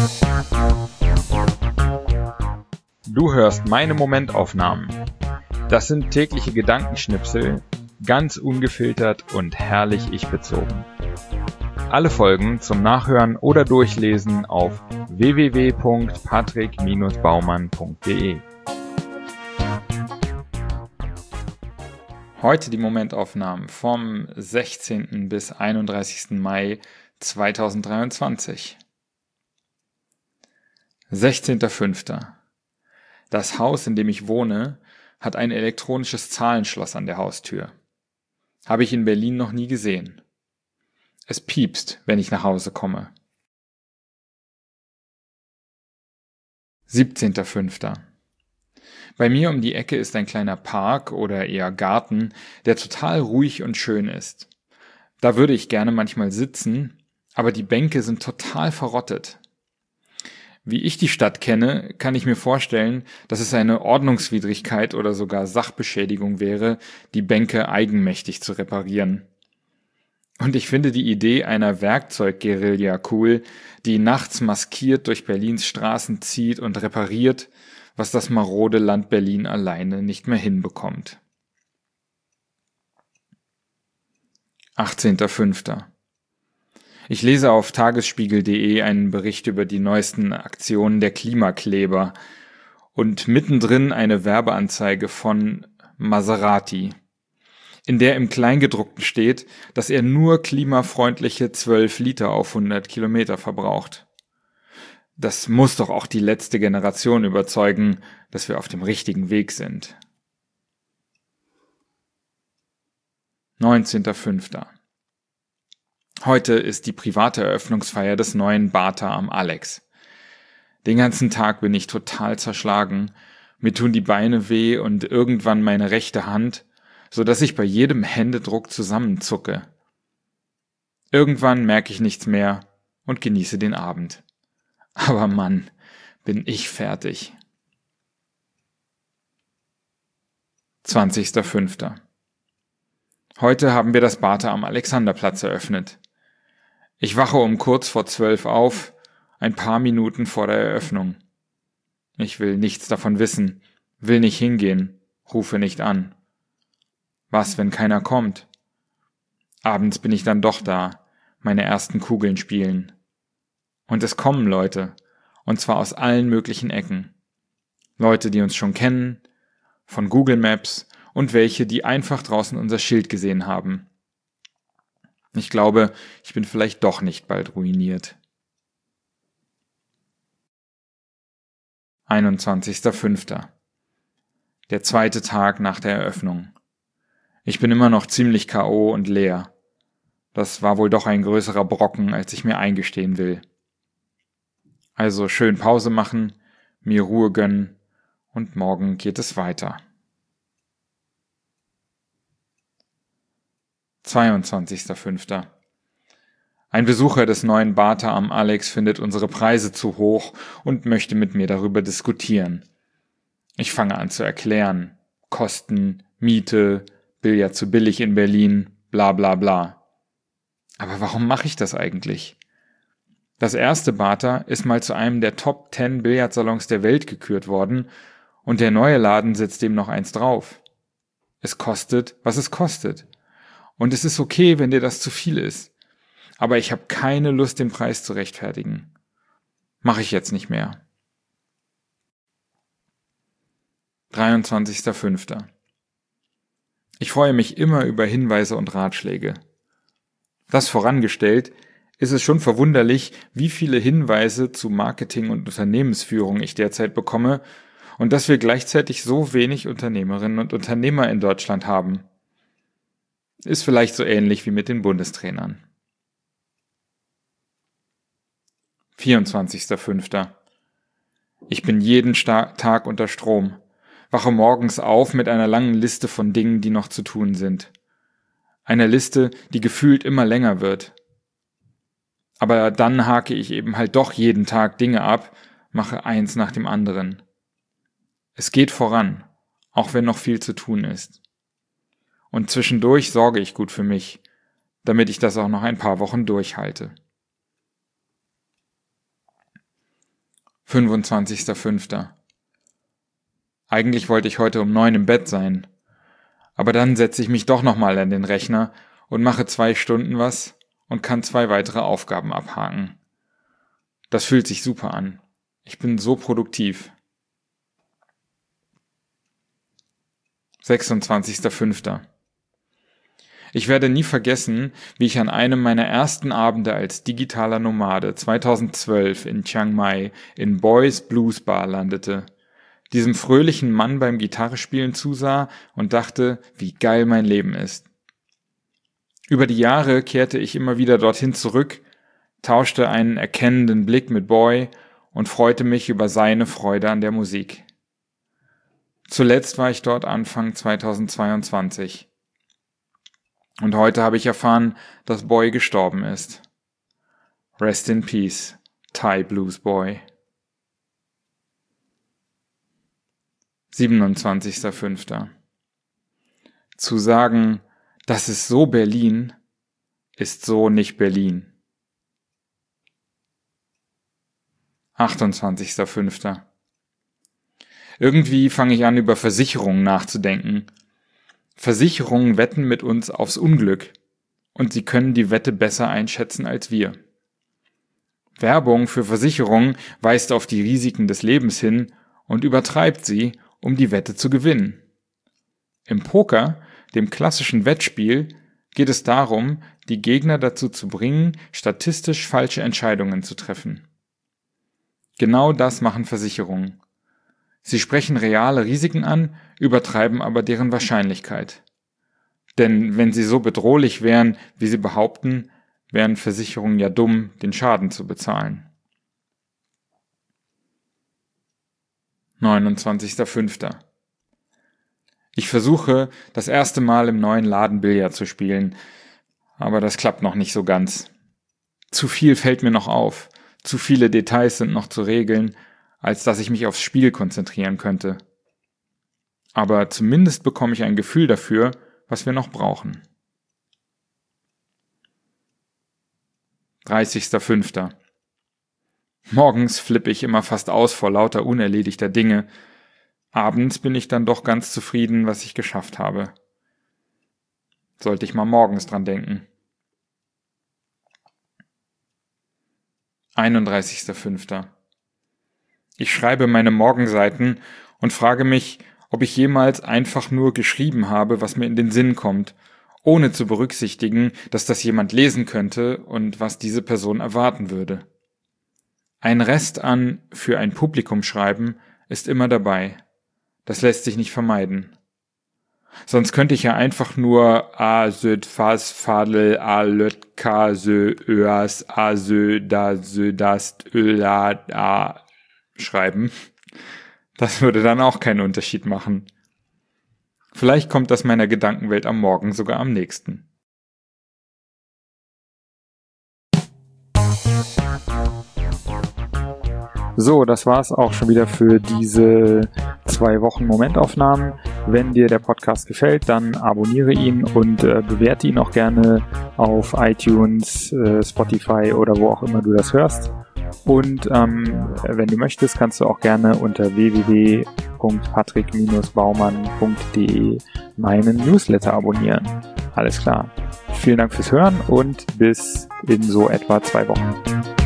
Du hörst meine Momentaufnahmen. Das sind tägliche Gedankenschnipsel, ganz ungefiltert und herrlich ich-bezogen. Alle Folgen zum Nachhören oder Durchlesen auf www.patrick-baumann.de. Heute die Momentaufnahmen vom 16. bis 31. Mai 2023. 16.05. Das Haus, in dem ich wohne, hat ein elektronisches Zahlenschloss an der Haustür. Habe ich in Berlin noch nie gesehen. Es piepst, wenn ich nach Hause komme. 17.05. Bei mir um die Ecke ist ein kleiner Park oder eher Garten, der total ruhig und schön ist. Da würde ich gerne manchmal sitzen, aber die Bänke sind total verrottet. Wie ich die Stadt kenne, kann ich mir vorstellen, dass es eine Ordnungswidrigkeit oder sogar Sachbeschädigung wäre, die Bänke eigenmächtig zu reparieren. Und ich finde die Idee einer Werkzeugguerilla cool, die nachts maskiert durch Berlins Straßen zieht und repariert, was das marode Land Berlin alleine nicht mehr hinbekommt. 18.05. Ich lese auf tagesspiegel.de einen Bericht über die neuesten Aktionen der Klimakleber und mittendrin eine Werbeanzeige von Maserati, in der im Kleingedruckten steht, dass er nur klimafreundliche 12 Liter auf 100 Kilometer verbraucht. Das muss doch auch die letzte Generation überzeugen, dass wir auf dem richtigen Weg sind. 19.05. Heute ist die private Eröffnungsfeier des neuen Bata am Alex. Den ganzen Tag bin ich total zerschlagen, mir tun die Beine weh und irgendwann meine rechte Hand, so dass ich bei jedem Händedruck zusammenzucke. Irgendwann merke ich nichts mehr und genieße den Abend. Aber Mann, bin ich fertig. 20.05. Heute haben wir das Bata am Alexanderplatz eröffnet. Ich wache um kurz vor 12 auf, ein paar Minuten vor der Eröffnung. Ich will nichts davon wissen, will nicht hingehen, rufe nicht an. Was, wenn keiner kommt? Abends bin ich dann doch da, meine ersten Kugeln spielen. Und es kommen Leute, und zwar aus allen möglichen Ecken. Leute, die uns schon kennen, von Google Maps und welche, die einfach draußen unser Schild gesehen haben. Ich glaube, ich bin vielleicht doch nicht bald ruiniert. 21.05. Der zweite Tag nach der Eröffnung. Ich bin immer noch ziemlich K.O. und leer. Das war wohl doch ein größerer Brocken, als ich mir eingestehen will. Also schön Pause machen, mir Ruhe gönnen und morgen geht es weiter. 22.05. Ein Besucher des neuen Bata am Alex findet unsere Preise zu hoch und möchte mit mir darüber diskutieren. Ich fange an zu erklären. Kosten, Miete, Billard zu billig in Berlin, bla bla bla. Aber warum mache ich das eigentlich? Das erste Bata ist mal zu einem der Top 10 Billardsalons der Welt gekürt worden und der neue Laden setzt dem noch eins drauf. Es kostet, was es kostet. Und es ist okay, wenn dir das zu viel ist. Aber ich habe keine Lust, den Preis zu rechtfertigen. Mache ich jetzt nicht mehr. 23.05. Ich freue mich immer über Hinweise und Ratschläge. Das vorangestellt, ist es schon verwunderlich, wie viele Hinweise zu Marketing und Unternehmensführung ich derzeit bekomme und dass wir gleichzeitig so wenig Unternehmerinnen und Unternehmer in Deutschland haben. Ist vielleicht so ähnlich wie mit den Bundestrainern. 24.05. Ich bin jeden Tag unter Strom, wache morgens auf mit einer langen Liste von Dingen, die noch zu tun sind. Eine Liste, die gefühlt immer länger wird. Aber dann hake ich eben halt doch jeden Tag Dinge ab, mache eins nach dem anderen. Es geht voran, auch wenn noch viel zu tun ist. Und zwischendurch sorge ich gut für mich, damit ich das auch noch ein paar Wochen durchhalte. 25.05. Eigentlich wollte ich heute um 9 im Bett sein. Aber dann setze ich mich doch nochmal an den Rechner und mache 2 Stunden was und kann 2 weitere Aufgaben abhaken. Das fühlt sich super an. Ich bin so produktiv. 26.05. Ich werde nie vergessen, wie ich an einem meiner ersten Abende als digitaler Nomade 2012 in Chiang Mai in Boys Blues Bar landete, diesem fröhlichen Mann beim Gitarrespielen zusah und dachte, wie geil mein Leben ist. Über die Jahre kehrte ich immer wieder dorthin zurück, tauschte einen erkennenden Blick mit Boy und freute mich über seine Freude an der Musik. Zuletzt war ich dort Anfang 2022. Und heute habe ich erfahren, dass Boy gestorben ist. Rest in Peace, Thai Blues Boy. 27.05. Zu sagen, das ist so Berlin, ist so nicht Berlin. 28.05. Irgendwie fange ich an, über Versicherungen nachzudenken. Versicherungen wetten mit uns aufs Unglück und sie können die Wette besser einschätzen als wir. Werbung für Versicherungen weist auf die Risiken des Lebens hin und übertreibt sie, um die Wette zu gewinnen. Im Poker, dem klassischen Wettspiel, geht es darum, die Gegner dazu zu bringen, statistisch falsche Entscheidungen zu treffen. Genau das machen Versicherungen. Sie sprechen reale Risiken an, übertreiben aber deren Wahrscheinlichkeit. Denn wenn sie so bedrohlich wären, wie sie behaupten, wären Versicherungen ja dumm, den Schaden zu bezahlen. 29.05. Ich versuche, das erste Mal im neuen Laden Billard zu spielen, aber das klappt noch nicht so ganz. Zu viel fällt mir noch auf, zu viele Details sind noch zu regeln, als dass ich mich aufs Spiel konzentrieren könnte. Aber zumindest bekomme ich ein Gefühl dafür, was wir noch brauchen. 30.05. Morgens flippe ich immer fast aus vor lauter unerledigter Dinge. Abends bin ich dann doch ganz zufrieden, was ich geschafft habe. Sollte ich mal morgens dran denken. 31.05. Ich schreibe meine Morgenseiten und frage mich, ob ich jemals einfach nur geschrieben habe, was mir in den Sinn kommt, ohne zu berücksichtigen, dass das jemand lesen könnte und was diese Person erwarten würde. Ein Rest an für ein Publikum schreiben ist immer dabei. Das lässt sich nicht vermeiden. Sonst könnte ich ja einfach nur a söd fas fadel a löt ka sö öas a sö da sö dast öla a schreiben. Das würde dann auch keinen Unterschied machen. Vielleicht kommt das meiner Gedankenwelt am Morgen sogar am nächsten. So, das war's auch schon wieder für diese 2 Wochen Momentaufnahmen. Wenn dir der Podcast gefällt, dann abonniere ihn und bewerte ihn auch gerne auf iTunes, Spotify oder wo auch immer du das hörst. Und wenn du möchtest, kannst du auch gerne unter www.patrick-baumann.de meinen Newsletter abonnieren. Alles klar. Vielen Dank fürs Hören und bis in so etwa 2 Wochen.